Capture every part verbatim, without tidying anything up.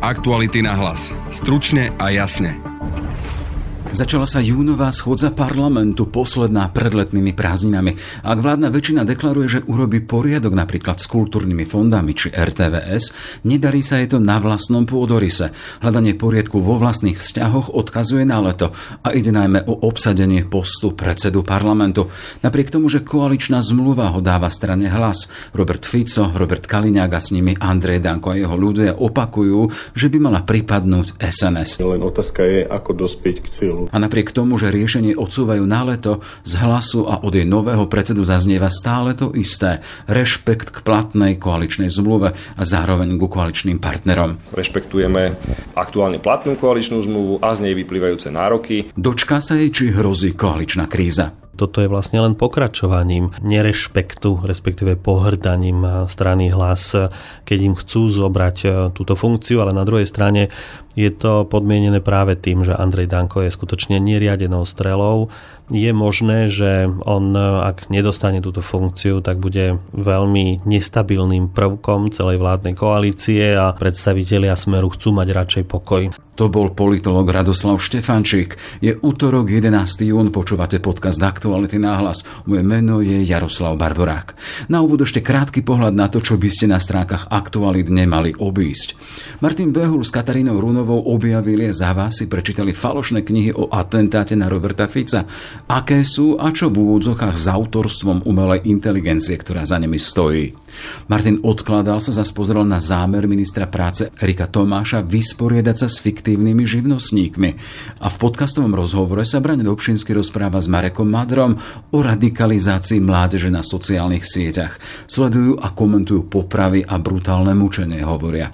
Aktuality na hlas. Stručne a jasne. Začala sa júnová schôdza parlamentu, posledná pred letnými prázdninami. Ak vládna väčšina deklaruje, že urobí poriadok napríklad s kultúrnymi fondami či er té vé es, nedarí sa jej to na vlastnom pôdoryse. Hľadanie poriadku vo vlastných vzťahoch odkazuje na leto a ide najmä o obsadenie postu predsedu parlamentu. Napriek tomu, že koaličná zmluva ho dáva strane Hlas, Robert Fico, Robert Kaliňák a s nimi Andrej Danko a jeho ľudia opakujú, že by mala pripadnúť es en es. Len otázka je, ako dospieť k cieľu. A napriek tomu, že riešenie odsúvajú na leto, z Hlasu a od jej nového predsedu zaznieva stále to isté. Rešpekt k platnej koaličnej zmluve a zároveň ku koaličným partnerom. Rešpektujeme aktuálne platnú koaličnú zmluvu a z nej vyplývajúce nároky. Dočká sa jej, či hrozí koaličná kríza. Toto je vlastne len pokračovaním nerešpektu, respektíve pohrdaním strany Hlas, keď im chcú zobrať túto funkciu, ale na druhej strane je to podmienené práve tým, že Andrej Danko je skutočne neriadenou strelou. Je možné, že on, ak nedostane túto funkciu, tak bude veľmi nestabilným prvkom celej vládnej koalície a predstavitelia Smeru chcú mať radšej pokoj. To bol politológ Radoslav Štefančík. Je utorok jedenásteho júna, počúvate podcast Aktuality na hlas. Moje meno je Jaroslav Barborák. Na úvod ešte krátky pohľad na to, čo by ste na stránkach Aktualit nemali obísť. Martin Behul s Katarínou Runovou objavili za vás si prečítali falošné knihy o atentáte na Roberta Fica. Aké sú a čo v úvodzokách s autorstvom umelej inteligencie, ktorá za nimi stojí. Martin odkladal sa, zas pozrel na zámer ministra práce Erika Tomáša vysporiadať sa s fiktívnymi živnostníkmi. A v podcastovom rozhovore sa Braň Dobšinský rozpráva s Marekom Madrom o radikalizácii mládeže na sociálnych sieťach. Sledujú a komentujú popravy a brutálne mučenie, hovoria.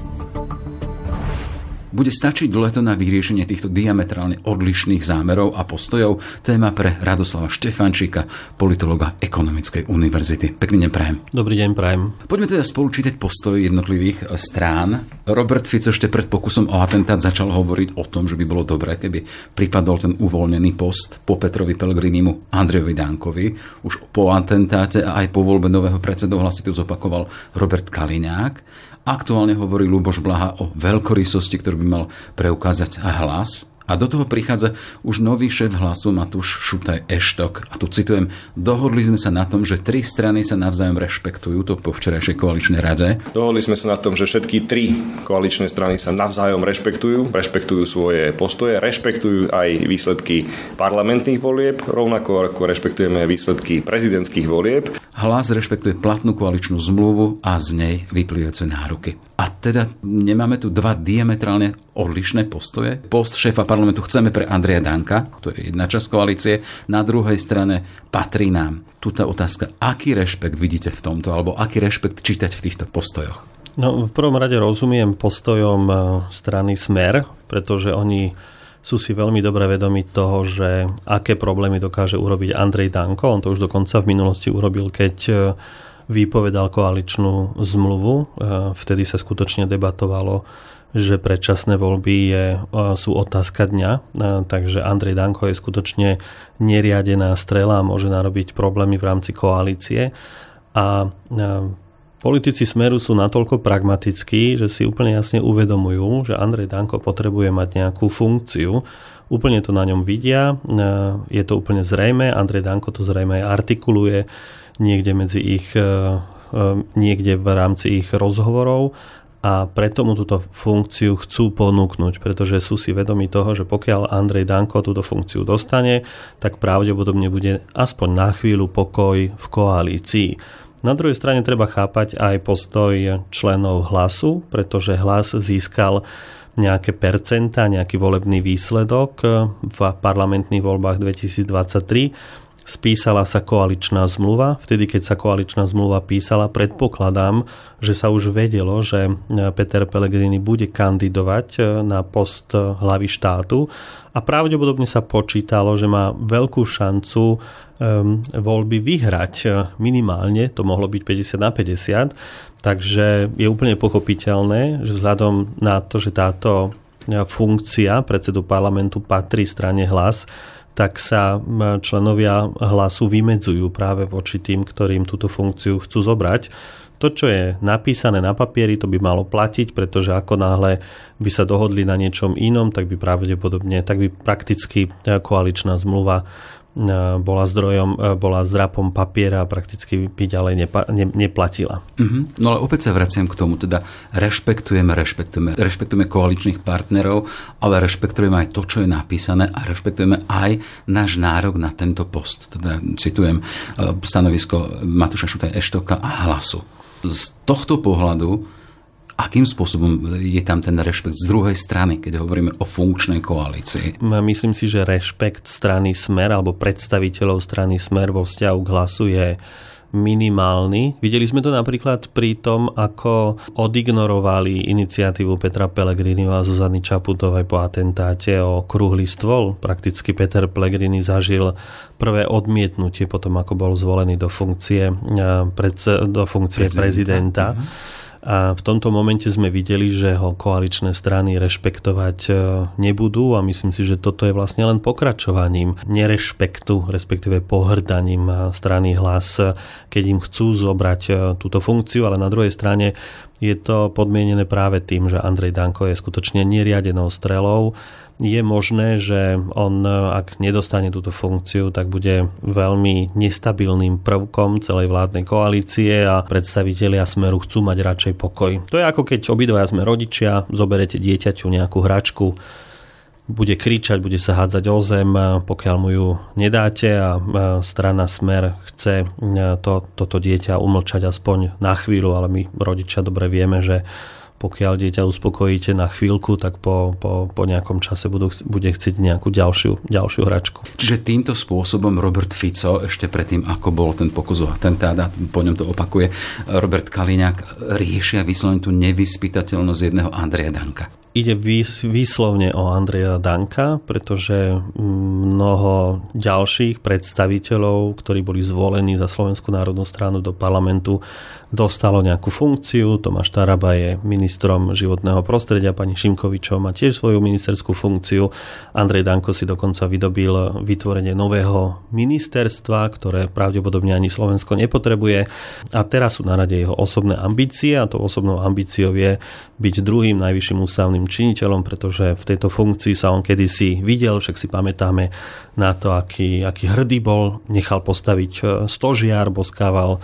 Bude stačiť leto na vyriešenie týchto diametrálne odlišných zámerov a postojov? Téma pre Radoslava Štefančíka, politológa Ekonomickej univerzity. Pekný deň prajem. Dobrý deň prajem. Poďme teda spolu čítať postoje jednotlivých strán. Robert Fico ešte pred pokusom o atentát začal hovoriť o tom, že by bolo dobré, keby pripadol ten uvoľnený post po Petrovi Pellegrinimu Andrejovi Dankovi. Už po atentáte a aj po voľbe nového predsedu Hlasu tu zopakoval Robert Kaliňák. Aktuálne hovorí Ľuboš Blaha o veľkorysosti, ktorú by mal preukázať Hlas. A do toho prichádza už nový šéf Hlasu Matúš Šutaj Eštok. A tu citujem, dohodli sme sa na tom, že tri strany sa navzájom rešpektujú, to po včerajšej koaličnej rade. Dohodli sme sa na tom, že všetky tri koaličné strany sa navzájom rešpektujú, rešpektujú svoje postoje, rešpektujú aj výsledky parlamentných volieb, rovnako ako rešpektujeme výsledky prezidentských volieb. Hlas rešpektuje platnú koaličnú zmluvu a z nej vyplývajúce nároky. A teda nemáme tu dva diametrálne odlišné postoje. Post šéfa parlamentu chceme pre Andreja Danka, to je jedna časť koalície, na druhej strane patrí nám. Tuto otázka, aký rešpekt vidíte v tomto, alebo aký rešpekt čítať v týchto postojoch? No, v prvom rade rozumiem postojom strany Smer, pretože oni sú si veľmi dobre vedomi toho, že aké problémy dokáže urobiť Andrej Danko. On to už dokonca v minulosti urobil, keď vypovedal koaličnú zmluvu. Vtedy sa skutočne debatovalo, že predčasné voľby je, sú otázka dňa. Takže Andrej Danko je skutočne neriadená strela a môže narobiť problémy v rámci koalície. A politici Smeru sú natoľko pragmatickí, že si úplne jasne uvedomujú, že Andrej Danko potrebuje mať nejakú funkciu. Úplne to na ňom vidia, je to úplne zrejmé. Andrej Danko to zrejme artikuluje niekde medzi ich, niekde v rámci ich rozhovorov a preto mu túto funkciu chcú ponúknuť, pretože sú si vedomi toho, že pokiaľ Andrej Danko túto funkciu dostane, tak pravdepodobne bude aspoň na chvíľu pokoj v koalícii. Na druhej strane treba chápať aj postoj členov Hlasu, pretože Hlas získal nejaké percentá, nejaký volebný výsledok v parlamentných voľbách dvetisícdvadsaťtri. Spísala sa koaličná zmluva. Vtedy, keď sa koaličná zmluva písala, predpokladám, že sa už vedelo, že Peter Pellegrini bude kandidovať na post hlavy štátu a pravdepodobne sa počítalo, že má veľkú šancu voľby vyhrať minimálne, to mohlo byť päťdesiat na päťdesiat, takže je úplne pochopiteľné, že vzhľadom na to, že táto funkcia predsedu parlamentu patrí strane Hlas, tak sa členovia Hlasu vymedzujú práve voči tým, ktorým túto funkciu chcú zobrať. To, čo je napísané na papieri, to by malo platiť, pretože ako náhle by sa dohodli na niečom inom, tak by pravdepodobne, tak by prakticky koaličná zmluva bola zdrojom, bola zdrapom papiera a prakticky by ďalej nepa, ne, neplatila. Mm-hmm. No ale opäť sa vraciam k tomu, teda rešpektujeme, rešpektujeme, rešpektujeme koaličných partnerov, ale rešpektujeme aj to, čo je napísané a rešpektujeme aj náš nárok na tento post. Teda citujem stanovisko Matúša Šutaja-Eštoka a Hlasu. Z tohto pohľadu, akým spôsobom je tam ten rešpekt z druhej strany, keď hovoríme o funkčnej koalícii? Myslím si, že rešpekt strany Smer alebo predstaviteľov strany Smer vo vzťahu k Hlasu je minimálny. Videli sme to napríklad pri tom, ako odignorovali iniciatívu Petra Pellegriniho a Zuzany Čaputovej po atentáte o krúhly stôl. Prakticky Peter Pellegrini zažil prvé odmietnutie potom, ako bol zvolený do funkcie, do funkcie prezidenta. prezidenta. A v tomto momente sme videli, že ho koaličné strany rešpektovať nebudú a myslím si, že toto je vlastne len pokračovaním nerešpektu, respektíve pohrdaním strany Hlas, keď im chcú zobrať túto funkciu, ale na druhej strane je to podmienené práve tým, že Andrej Danko je skutočne neriadenou strelou. Je možné, že on, ak nedostane túto funkciu, tak bude veľmi nestabilným prvkom celej vládnej koalície a predstavitelia Smeru chcú mať radšej pokoj. To je ako keď obidvaja sme rodičia, zoberete dieťaťu nejakú hračku, bude kričať, bude sa hádzať o zem, pokiaľ mu ju nedáte a strana Smer chce to, toto dieťa umlčať aspoň na chvíľu, ale my rodičia dobre vieme, že pokiaľ dieťa uspokojíte na chvíľku, tak po, po, po nejakom čase budú, bude chcieť nejakú ďalšiu, ďalšiu hračku. Čiže týmto spôsobom Robert Fico, ešte predtým, ako bol ten pokus o atentát, a po ňom to opakuje Robert Kaliňák, riešia vyslovene tú nevyspytateľnosť jedného Andreja Danka. Ide výslovne o Andreja Danka, pretože mnoho ďalších predstaviteľov, ktorí boli zvolení za Slovenskú národnú stranu do parlamentu, dostalo nejakú funkciu. Tomáš Taraba je ministrom životného prostredia, pani Šimkovičová má tiež svoju ministerskú funkciu. Andrej Danko si dokonca vydobil vytvorenie nového ministerstva, ktoré pravdepodobne ani Slovensko nepotrebuje. A teraz sú na rade jeho osobné ambície a tou osobnou ambíciou je byť druhým najvyšším ústavným činiteľom, pretože v tejto funkcii sa on kedysi videl, však si pamätáme na to, aký, aký hrdý bol, nechal postaviť stožiar, boskával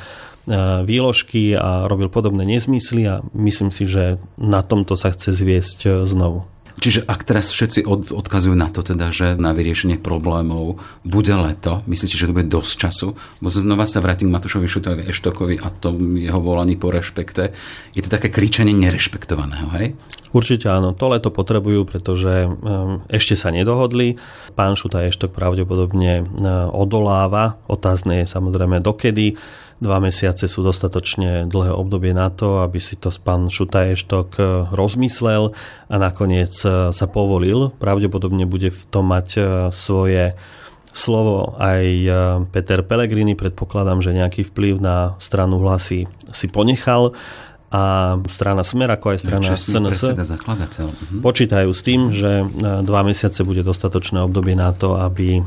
výložky a robil podobné nezmysly a myslím si, že na tomto sa chce zviesť znovu. Čiže ak teraz všetci od, odkazujú na to, teda, že na vyriešenie problémov bude leto, myslíte, že to bude dosť času? Bo znova sa vrátim k Matúšovi Šutajovi Eštokovi a to jeho volaní po rešpekte. Je to také kričanie nerešpektovaného, hej? Určite áno, to leto potrebujú, pretože um, ešte sa nedohodli. Pán Šutaj Eštok pravdepodobne uh, odoláva. Otázne je samozrejme dokedy. Dva mesiace sú dostatočne dlhé obdobie na to, aby si to pán Šutaj Eštok rozmyslel a nakoniec sa povolil. Pravdepodobne bude v tom mať svoje slovo aj Peter Pellegrini. Predpokladám, že nejaký vplyv na stranu Hlasy si ponechal a strana Smer, ako aj strana es en es počítajú s tým, že dva mesiace bude dostatočné obdobie na to, aby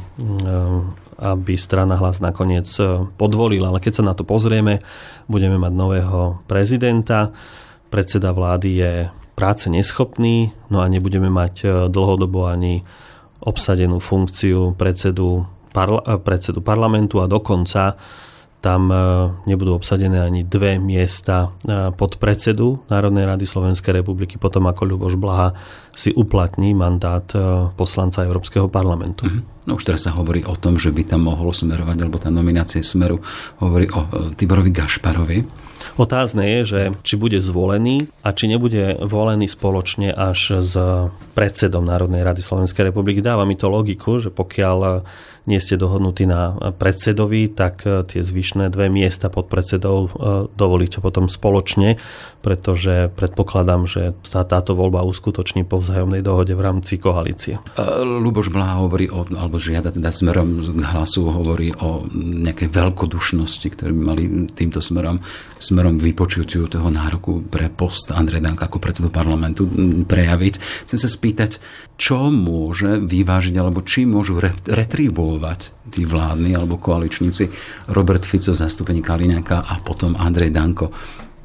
aby strana Hlas nakoniec podvolila. Ale keď sa na to pozrieme, budeme mať nového prezidenta, predseda vlády je práce neschopný, no a nebudeme mať dlhodobo ani obsadenú funkciu predsedu, parla- predsedu parlamentu a dokonca tam nebudú obsadené ani dve miesta pod predsedu Národnej rady Slovenskej republiky, potom ako Ľuboš Blaha si uplatní mandát poslanca Európskeho parlamentu. Mm-hmm. No už teraz sa hovorí o tom, že by tam mohol smerovať, alebo tá nominácia Smeru hovorí o Tiborovi Gašparovi. Otázne je, že či bude zvolený a či nebude volený spoločne až s predsedom Národnej rady Slovenskej republiky. Dáva mi to logiku, že pokiaľ nie ste dohodnutí na predsedovi, tak tie zvyšné dve miesta pod predsedou dovolíte potom spoločne, pretože predpokladám, že sa táto voľba uskutoční po vzájomnej dohode v rámci koalície. Ľuboš Blaha hovorí o, alebo žiada teda smerom k Hlasu, hovorí o nejakej veľkodušnosti, ktoré by mali týmto smerom smerom k vypočutiu toho nároku pre post Andreja Danka ako predsedu parlamentu prejaviť. Chcem sa spýtať, čo môže vyvážiť, alebo či môžu retribuovať tí vládni alebo koaličníci Robert Fico v zastúpení Kaliňáka a potom Andrej Danko.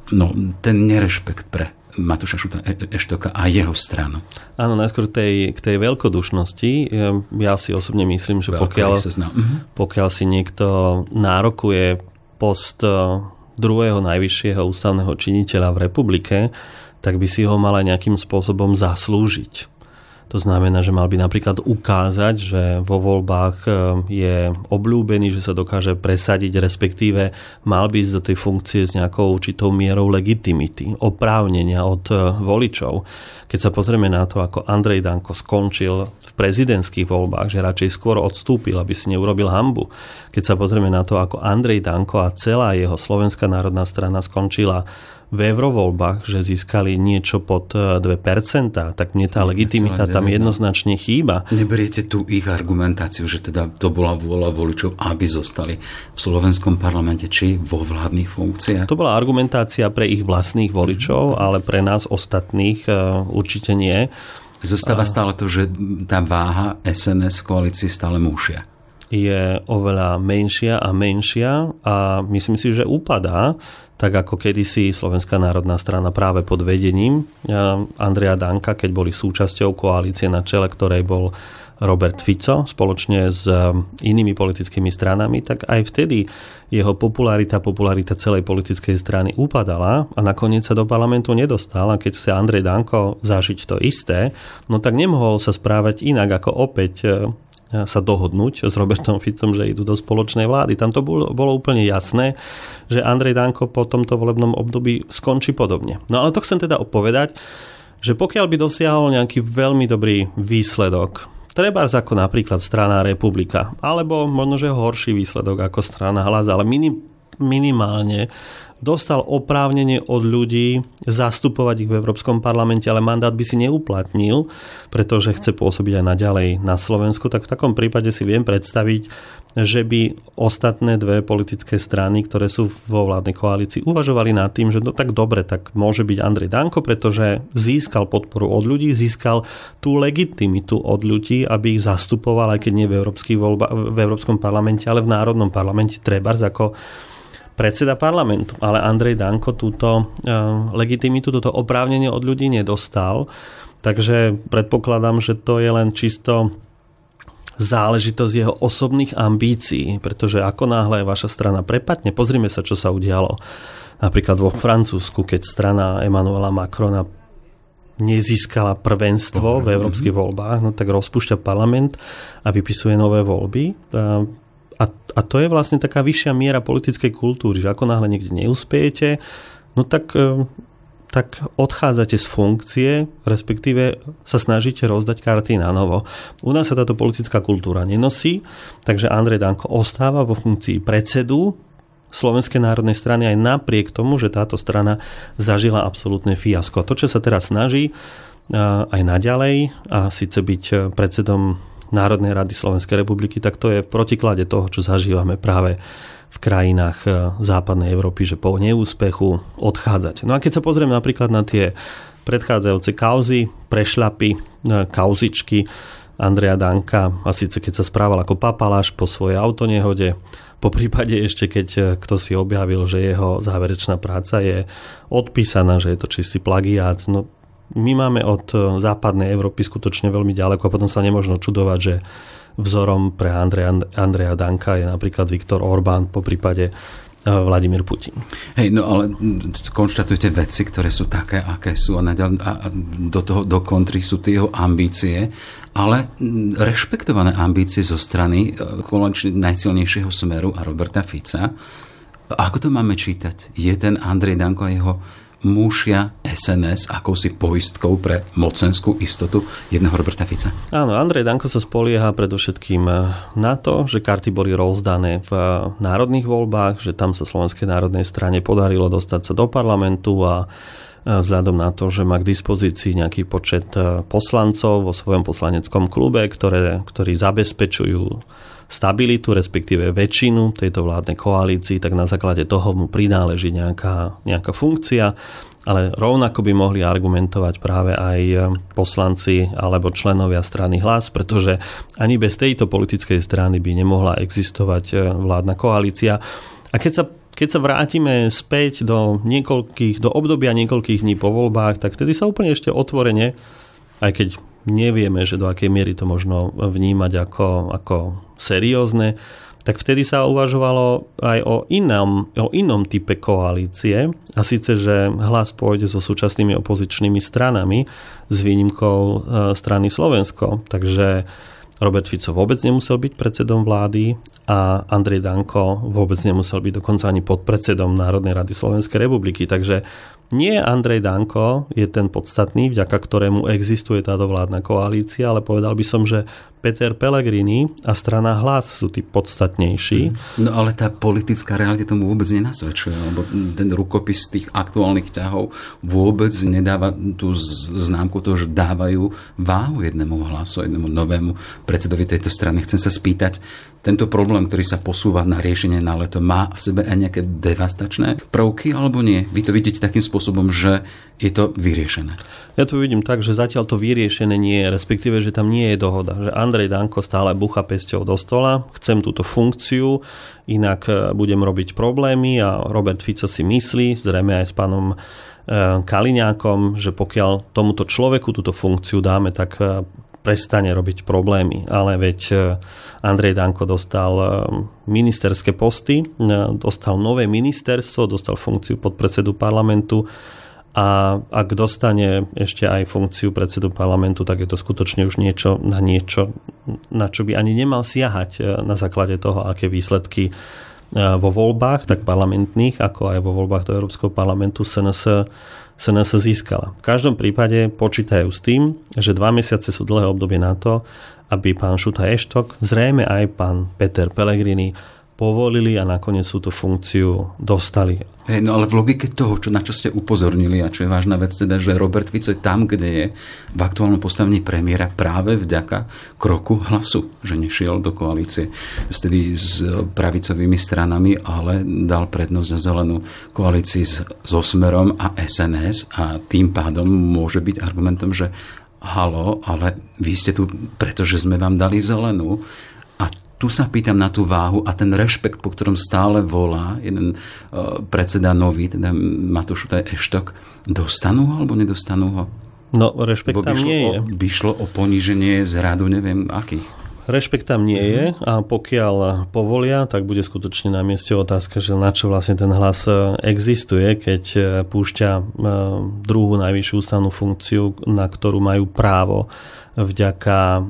no, ten nerešpekt pre Matúša Šuta Eštoka a jeho stranu. Áno, najskôr tej, k tej veľkodušnosti. Ja si osobne myslím, že pokiaľ, pokiaľ si niekto nárokuje post druhého najvyššieho ústavného činiteľa v republike, tak by si ho mal aj nejakým spôsobom zaslúžiť. To znamená, že mal by napríklad ukázať, že vo voľbách je obľúbený, že sa dokáže presadiť, respektíve mal by ísť do tej funkcie s nejakou určitou mierou legitimity, oprávnenia od voličov. Keď sa pozrieme na to, ako Andrej Danko skončil v prezidentských voľbách, že radšej skôr odstúpil, aby si neurobil hanbu. Keď sa pozrieme na to, ako Andrej Danko a celá jeho Slovenská národná strana skončila v eurovoľbách, že získali niečo pod dve percentá, tak mne tá legitimita tam jednoznačne chýba. Neberiete tu ich argumentáciu, že teda to bola vôľa voličov, aby zostali v slovenskom parlamente či vo vládnych funkciách? To bola argumentácia pre ich vlastných voličov, ale pre nás ostatných určite nie. Zostáva stále to, že tá váha es en es koalície stále múšia. Je oveľa menšia a menšia a myslím si, že upadá, tak ako kedysi Slovenská národná strana práve pod vedením Andreja Danka, keď boli súčasťou koalície, na čele ktorej bol Robert Fico spoločne s inými politickými stranami, tak aj vtedy jeho popularita, popularita celej politickej strany upadala a nakoniec sa do parlamentu nedostal. A keď sa Andrej Danko zažiť to isté, no tak nemohol sa správať inak ako opäť sa dohodnúť s Robertom Ficom, že idú do spoločnej vlády. Tam to bolo, bolo úplne jasné, že Andrej Danko po tomto volebnom období skončí podobne. No ale to chcem teda opovedať, že pokiaľ by dosiahol nejaký veľmi dobrý výsledok, trebárs ako napríklad strana Republika, alebo možno, že horší výsledok ako strana Hlas, ale minim, minimálne dostal oprávnenie od ľudí zastupovať ich v Európskom parlamente, ale mandát by si neuplatnil, pretože chce pôsobiť aj naďalej na Slovensku, tak v takom prípade si viem predstaviť, že by ostatné dve politické strany, ktoré sú vo vládnej koalícii, uvažovali nad tým, že no tak dobre, tak môže byť Andrej Danko, pretože získal podporu od ľudí, získal tú legitimitu od ľudí, aby ich zastupoval, aj keď nie v, voľba, v Európskom parlamente, ale v Národnom parlamente, trebárs ako predseda parlamentu. Ale Andrej Danko túto uh, legitimitu, toto oprávnenie od ľudí nedostal. Takže predpokladám, že to je len čisto záležitosť jeho osobných ambícií, pretože ako náhle vaša strana prepadne, pozrime sa, čo sa udialo napríklad vo Francúzsku, keď strana Emmanuela Macrona nezískala prvenstvo v európskych voľbách, no tak rozpúšťa parlament a vypisuje nové voľby. Uh, A, a to je vlastne taká vyššia miera politickej kultúry, že ako náhle niekde neúspejete, no tak, tak odchádzate z funkcie, respektíve sa snažíte rozdať karty na novo. U nás sa táto politická kultúra nenosí, takže Andrej Danko ostáva vo funkcii predsedu Slovenskej národnej strany aj napriek tomu, že táto strana zažila absolútne fiasko. To, čo sa teraz snaží aj naďalej, a síce byť predsedom Národnej rady Slovenskej republiky, tak to je v protiklade toho, čo zažívame práve v krajinách západnej Európy, že po neúspechu odchádzať. No a keď sa pozrieme napríklad na tie predchádzajúce kauzy, prešľapy, kauzičky Andreja Danka, a síce keď sa správal ako papaláš po svojej autonehode, po prípade ešte keď kto si objavil, že jeho záverečná práca je odpísaná, že je to čistý plagiát, no my máme od západnej Európy skutočne veľmi ďaleko a potom sa nemožno čudovať, že vzorom pre Andreja, Andreja Danka je napríklad Viktor Orbán, po prípade Vladimír Putin. Hej, no ale konštatujete veci, ktoré sú také, aké sú a, naďal, a do toho, do kontry sú tie jeho ambície, ale rešpektované ambície zo strany najsilnejšieho Smeru a Roberta Fica. Ako to máme čítať? Je ten Andrej Danko a jeho múšia es en es akousi poistkou pre mocenskú istotu jedného Roberta Fica? Áno, Andrej Danko sa spolieha predovšetkým na to, že karty boli rozdané v národných voľbách, že tam sa Slovenskej národnej strane podarilo dostať sa do parlamentu a vzhľadom na to, že má k dispozícii nejaký počet poslancov vo svojom poslaneckom klube, ktoré, ktorí zabezpečujú stabilitu, respektíve väčšinu tejto vládnej koalícii, tak na základe toho mu prináleží nejaká, nejaká funkcia, ale rovnako by mohli argumentovať práve aj poslanci alebo členovia strany Hlas, pretože ani bez tejto politickej strany by nemohla existovať vládna koalícia. A keď sa keď sa vrátime späť do niekoľkých, do obdobia niekoľkých dní po voľbách, tak vtedy sa úplne ešte otvorene, aj keď nevieme, že do akej miery to možno vnímať ako, ako seriózne, tak vtedy sa uvažovalo aj o inom, o inom type koalície, a síce, že Hlas pôjde so súčasnými opozičnými stranami s výnimkou strany Slovensko. Takže Robert Fico vôbec nemusel byť predsedom vlády a Andrej Danko vôbec nemusel byť dokonca ani podpredsedom Národnej rady Slovenskej republiky. Takže nie Andrej Danko je ten podstatný, vďaka ktorému existuje táto vládna koalícia, ale povedal by som, že Peter Pellegrini a strana Hlas sú tí podstatnejší. No ale tá politická realita tomu vôbec nenasvedčuje, lebo ten rukopis tých aktuálnych ťahov vôbec nedáva tú známku toho, že dávajú váhu jednému Hlasu, jednému novému predsedovi tejto strany. Chcem sa spýtať, tento problém, ktorý sa posúva na riešenie na leto, má v sebe aj nejaké devastačné prvky, alebo nie? Vy to vidíte takým spôsobom, že je to vyriešené? Ja to vidím tak, že zatiaľ to vyriešené nie je, respektíve, že tam nie je dohoda. Že Andrej Danko stále bucha pesťou do stola, chcem túto funkciu, inak budem robiť problémy, a Robert Fico si myslí, zrejme aj s pánom Kaliňákom, že pokiaľ tomuto človeku túto funkciu dáme, tak prestane robiť problémy. Ale veď Andrej Danko dostal ministerské posty, dostal nové ministerstvo, dostal funkciu podpredsedu parlamentu, a ak dostane ešte aj funkciu predsedu parlamentu, tak je to skutočne už niečo na niečo, na čo by ani nemal siahať na základe toho, aké výsledky vo voľbách, tak parlamentných, ako aj vo voľbách do Európskeho parlamentu es en es, es en es získala. V každom prípade počítajú s tým, že dva mesiace sú dlhé obdobie na to, aby pán Šuta Eštok, zrejme aj pán Peter Pellegrini povolili a nakoniec tú funkciu dostali. Hey, no ale v logike toho, čo, na čo ste upozornili, a čo je vážna vec, teda, že Robert Fico je tam, kde je, v aktuálnom postavení premiéra práve vďaka kroku Hlasu, že nešiel do koalície vtedy s pravicovými stranami, ale dal prednosť na zelenú koalícii s, so Smerom a es en es, a tým pádom môže byť argumentom, že halo, ale vy ste tu, pretože sme vám dali zelenú. A tu sa pýtam na tú váhu a ten rešpekt, po ktorom stále volá jeden uh, predseda nový, teda Matúš Eštok, dostanú ho alebo nedostanú ho? No, rešpekt tam nie je. By šlo o poníženie z radu, neviem akých. Rešpekt tam nie je, a pokiaľ povolia, tak bude skutočne na mieste otázka, že na čo vlastne ten Hlas existuje, keď púšťa druhú najvyššiu ústavnú funkciu, na ktorú majú právo vďaka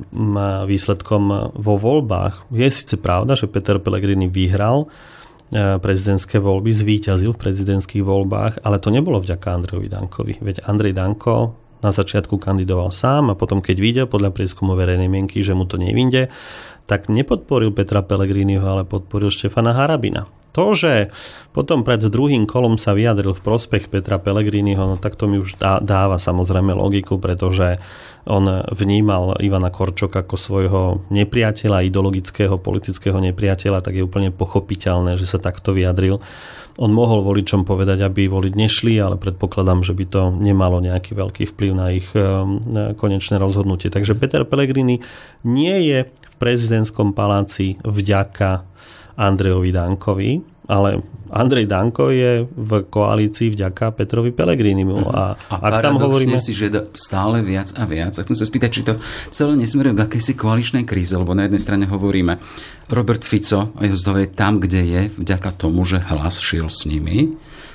výsledkom vo voľbách. Je síce pravda, že Peter Pellegrini vyhral prezidentské voľby, zvíťazil v prezidentských voľbách, ale to nebolo vďaka Andrejovi Dankovi. Veď Andrej Danko na začiatku kandidoval sám a potom, keď videl podľa prieskumu verejnej mienky, že mu to nevinde, tak nepodporil Petra Pellegriniho, ale podporil Štefana Harabina. To, že potom pred druhým kolom sa vyjadril v prospech Petra Pellegriniho, no tak to mi už dá, dáva samozrejme logiku, pretože on vnímal Ivana Korčoka ako svojho nepriateľa, ideologického, politického nepriateľa, tak je úplne pochopiteľné, že sa takto vyjadril. On mohol voličom povedať, aby voliť nešli, ale predpokladám, že by to nemalo nejaký veľký vplyv na ich konečné rozhodnutie. Takže Peter Pellegrini nie je v prezidentskom paláci vďaka Andrejovi Dankovi, ale Andrej Danko je v koalícii vďaka Petrovi Pellegrinimu. A, a ak tam hovoríme si, že stále viac a viac. A chcem sa spýtať, či to celé nesmeruje k akejsi koaličnej kríze, lebo na jednej strane hovoríme, Robert Fico a jeho zdovie tam, kde je, vďaka tomu, že Hlas šiel s nimi.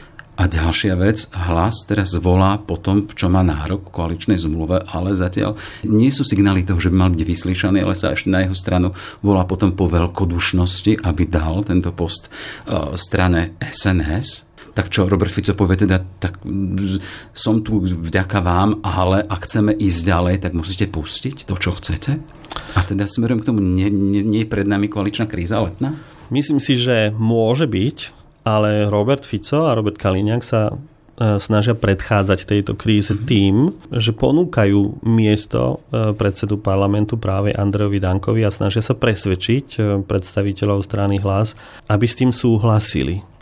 A ďalšia vec, Hlas teraz volá po tom, čo má nárok v koaličnej zmluve, ale zatiaľ nie sú signály toho, že by mal byť vyslíšaný, ale sa ešte na jeho stranu volá potom po veľkodušnosti, aby dal tento post uh, strane es en es. Tak čo, Robert Fico povie teda, tak som tu vďaka vám, ale ak chceme ísť ďalej, tak musíte pustiť to, čo chcete? A teda smerom k tomu, nie, nie, nie je pred nami koaličná kríza letná? Myslím si, že môže byť, ale Robert Fico a Robert Kaliňák sa snažia predchádzať tejto kríze tým, že ponúkajú miesto predsedu parlamentu práve Andrejovi Dankovi a snažia sa presvedčiť predstaviteľov strany Hlas, aby s tým súhlasili.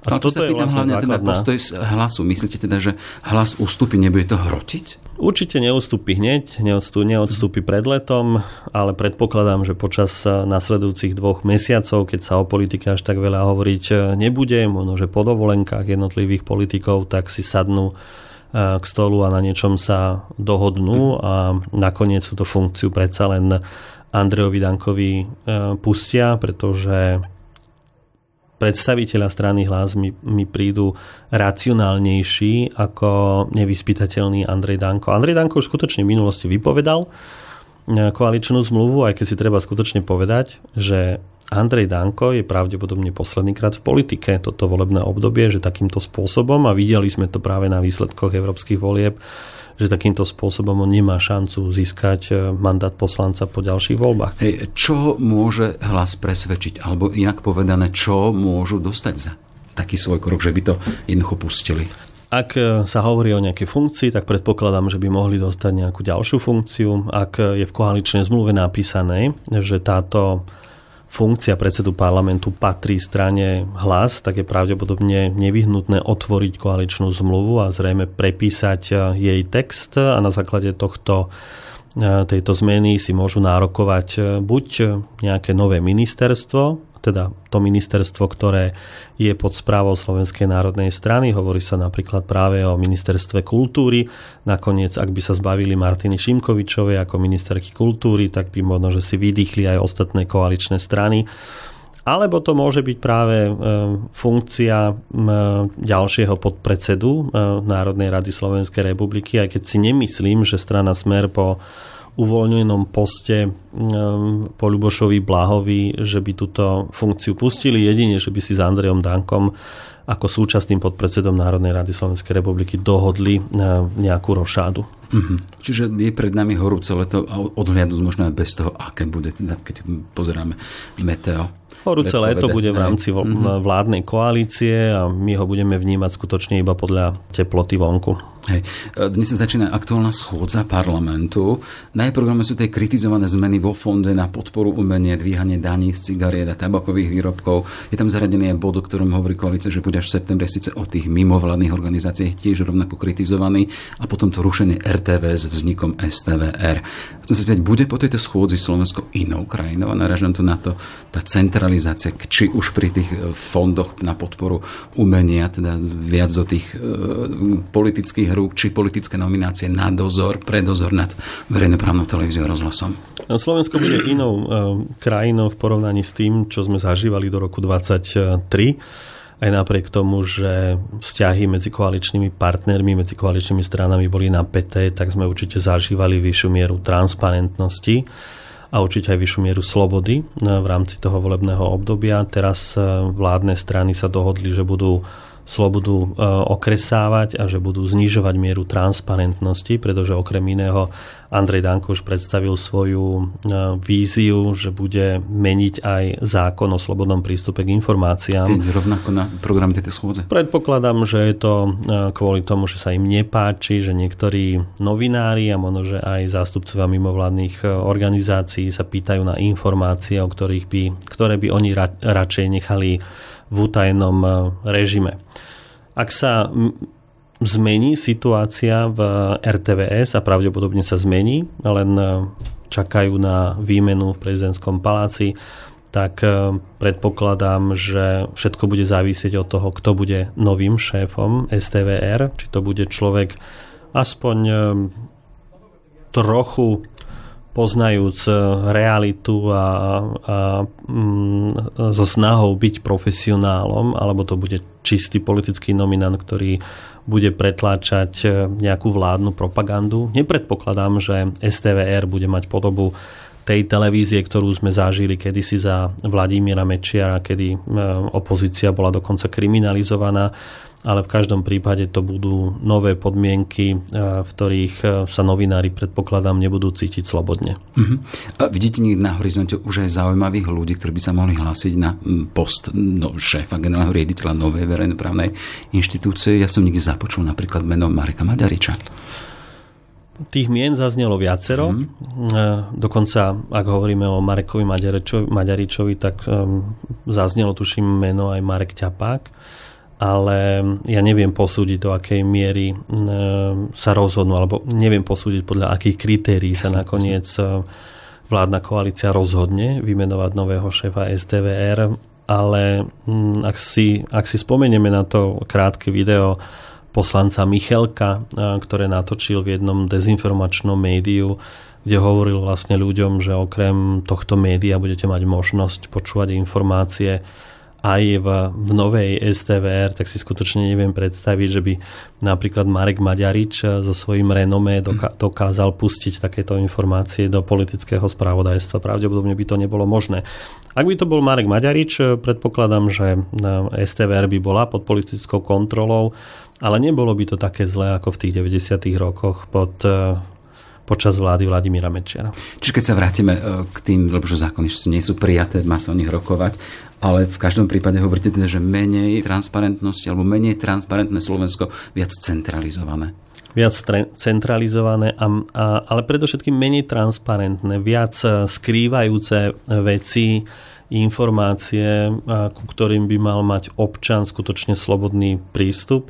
A toto sa pýtam vlastne hlavne teda postoj z Hlasu. Myslíte teda, že Hlas ústupí, nebude to hrotiť? Určite neústupí hneď, neodstúpi, neodstúpi pred letom, ale predpokladám, že počas nasledujúcich dvoch mesiacov, keď sa o politike až tak veľa hovoriť nebude, možno, že po dovolenkách jednotlivých politikov, tak si sadnú k stolu a na niečom sa dohodnú a nakoniec tú funkciu predsa len Andrejovi Dankovi pustia, pretože predstaviteľa strany Hlas mi, mi prídu racionálnejší ako nevyspytateľný Andrej Danko. Andrej Danko už skutočne v minulosti vypovedal koaličnú zmluvu, aj keď si treba skutočne povedať, že Andrej Danko je pravdepodobne posledný krát v politike toto volebné obdobie, že takýmto spôsobom, a videli sme to práve na výsledkoch európskych volieb, že takýmto spôsobom on nemá šancu získať mandát poslanca po ďalších voľbách. Hej, čo môže Hlas presvedčiť? Alebo inak povedané, čo môžu dostať za taký svoj krok, že by to jednoducho pustili? Ak sa hovorí o nejakej funkcii, tak predpokladám, že by mohli dostať nejakú ďalšiu funkciu. Ak je v koaličnej zmluve napísané, že táto funkcia predsedu parlamentu patrí strane Hlas, tak je pravdepodobne nevyhnutné otvoriť koaličnú zmluvu a zrejme prepísať jej text a na základe tohto, tejto zmeny si môžu nárokovať buď nejaké nové ministerstvo, teda to ministerstvo, ktoré je pod správou Slovenskej národnej strany. Hovorí sa napríklad práve o ministerstve kultúry. Nakoniec, ak by sa zbavili Martiny Šimkovičovej ako ministerky kultúry, tak by možno, že si vydýchli aj ostatné koaličné strany. Alebo to môže byť práve funkcia ďalšieho podpredsedu Národnej rady Slovenskej republiky, aj keď si nemyslím, že strana Smer po uvoľnenom poste po Ľubošovi Blahovi, že by túto funkciu pustili, jedine, že by si s Andrejom Dankom ako súčasným podpredsedom Národnej rady Slovenskej republiky dohodli nejakú rošádu. Mm-hmm. Čiže je pred nami horúce leto a odhliadnúť možno aj bez toho, aké bude, teda, keď pozeráme meteo. Horúce leto bude v rámci vládnej koalície a my ho budeme vnímať skutočne iba podľa teploty vonku. Hej. Dnes sa začína aktuálna schôdza parlamentu. Na jej programe sú tie kritizované zmeny vo fonde na podporu umenia, dvíhanie daní z cigariet a tabakových výrobkov. Je tam zaradený aj bod, o ktorom hovorí koalícia, že bude až v septembri síce o tých mimovládnych organizáciách tiež rovnako kritizovaný, a potom to rušenie er té vé s vznikom es té vé er. Chcem sa spýtať, bude po tejto schôdzi Slovensko inou krajinou? A narážam to na to, tá centralizácia, či už pri tých fondoch na podporu umenia, teda viac do tých e, politických rúk, či politické nominácie na dozor, pre dozor nad verejnoprávnou televíziou a rozhlasom. Slovensko bude inou e, krajinou v porovnaní s tým, čo sme zažívali do roku dvadsaťtri. Aj napriek tomu, že vzťahy medzi koaličnými partnermi, medzi koaličnými stranami boli napäté, tak sme určite zažívali vyššiu mieru transparentnosti a určite aj vyššiu mieru slobody v rámci toho volebného obdobia. Teraz vládne strany sa dohodli, že budú slobodu okresávať a že budú znižovať mieru transparentnosti, pretože okrem iného Andrej Danko už predstavil svoju víziu, že bude meniť aj zákon o slobodnom prístupe k informáciám. Ty rovnako na program tejto schôdze? Predpokladám, že je to kvôli tomu, že sa im nepáči, že niektorí novinári a možno, že aj zástupcovia mimovládnych organizácií sa pýtajú na informácie, o ktorých by, ktoré by oni ra, radšej nechali v utajenom režime. Ak sa zmení situácia v er té vé es, a pravdepodobne sa zmení, len čakajú na výmenu v prezidentskom paláci, tak predpokladám, že všetko bude závisieť od toho, kto bude novým šéfom es té vé er, či to bude človek aspoň trochu poznajúc realitu a, a mm, so snahou byť profesionálom, alebo to bude čistý politický nominant, ktorý bude pretláčať nejakú vládnu propagandu. Nepredpokladám, že es té vé er bude mať podobu tej televízie, ktorú sme zažili kedysi za Vladimíra Mečiara, kedy opozícia bola dokonca kriminalizovaná, ale v každom prípade to budú nové podmienky, v ktorých sa novinári, predpokladám, nebudú cítiť slobodne. Uh-huh. A vidíte niekde na horizonte už aj zaujímavých ľudí, ktorí by sa mohli hlásiť na post no, šéfa, generálneho riaditeľa novej verejnoprávnej inštitúcie? Ja som niekde započul napríklad meno Mareka Maďariča. Tých mien zaznelo viacero. Mm. Dokonca, ak hovoríme o Marekovi Maďaričovi, Maďaričovi tak um, zaznelo, tuším, meno aj Marek Ťapák. ale ja neviem posúdiť, do akej miery sa rozhodnú, alebo neviem posúdiť, podľa akých kritérií sa nakoniec vládna koalícia rozhodne vymenovať nového šéfa es té vé er, ale ak si, ak si spomenieme na to krátke video poslanca Michelka, ktoré natočil v jednom dezinformačnom médiu, kde hovoril vlastne ľuďom, že okrem tohto média budete mať možnosť počúvať informácie aj v, v novej es té vé er, tak si skutočne neviem predstaviť, že by napríklad Marek Maďarič so svojím renomé doka- dokázal pustiť takéto informácie do politického spravodajstva. Pravdepodobne by to nebolo možné. Ak by to bol Marek Maďarič, predpokladám, že es té vé er by bola pod politickou kontrolou, ale nebolo by to také zlé ako v tých deväťdesiatych rokoch pod počas vlády Vladimíra Mečiara. Čiže keď sa vrátime k tým, lebo že zákony nie sú prijaté, má sa o nich rokovať, ale v každom prípade hovoríte teda, že menej transparentnosti alebo menej transparentné Slovensko, viac centralizované. Viac tre- centralizované, a, a, ale predovšetkým menej transparentné, viac skrývajúce veci, informácie, ku ktorým by mal mať občan skutočne slobodný prístup,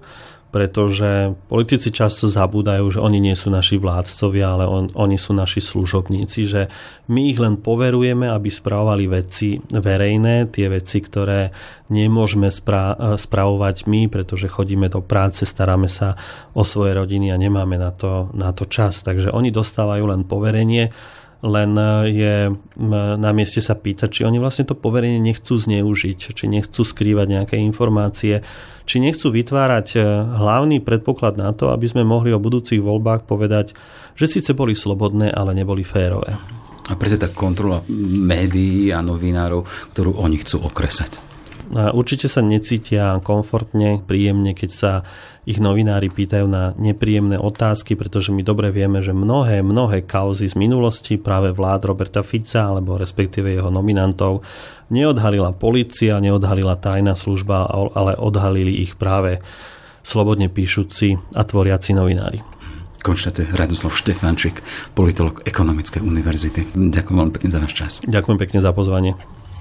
pretože politici často zabúdajú, že oni nie sú naši vládcovia, ale on, oni sú naši služobníci, že my ich len poverujeme, aby spravovali veci verejné, tie veci, ktoré nemôžeme spra- spravovať my, pretože chodíme do práce, staráme sa o svoje rodiny a nemáme na to, na to čas. Takže oni dostávajú len poverenie, len je na mieste sa pýtať, či oni vlastne to poverenie nechcú zneužiť, či nechcú skrývať nejaké informácie, či nechcú vytvárať hlavný predpoklad na to, aby sme mohli o budúcich voľbách povedať, že síce boli slobodné, ale neboli férové. A preto tá kontrola médií a novinárov, ktorú oni chcú okresať. Určite sa necítia komfortne, príjemne, keď sa ich novinári pýtajú na nepríjemné otázky, pretože my dobre vieme, že mnohé, mnohé kauzy z minulosti práve vlád Roberta Fica, alebo respektíve jeho nominantov, neodhalila polícia, neodhalila tajná služba, ale odhalili ich práve slobodne píšuci a tvoriaci novinári. Konštatuje Radoslav Štefančík, politolog Ekonomickej univerzity. Ďakujem veľmi pekne za váš čas. Ďakujem pekne za pozvanie.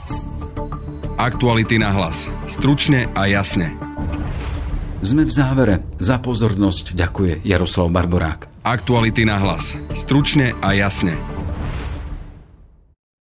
Aktuality na hlas. Stručne a jasne. Sme v závere. Za pozornosť ďakuje Jaroslav Barborák. Aktuality na hlas. Stručne a jasne.